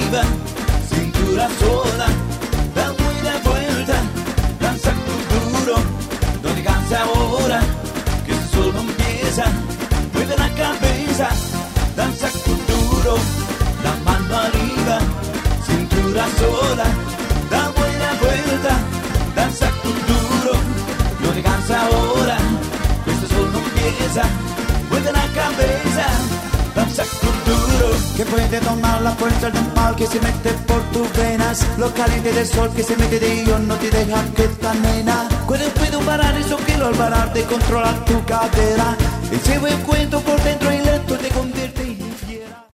arriba, cintura sola, da muy de vuelta, danza duro, no te canses ahora, que el sol no empieza, mueve la cabeza, danza duro, la mano arriba, cintura sola, da buena vuelta, danza duro, no te canses ahora, que el sol no empieza, mueve la cabeza, danza duro. Que puede tomar la fuerza del mal que se mete por tus venas, lo caliente del sol que se mete de ellos no te deja quieta, nena. Puedo parar eso quiero al parar de controlar tu cadera, y se ve el cuento por dentro y lento te convierte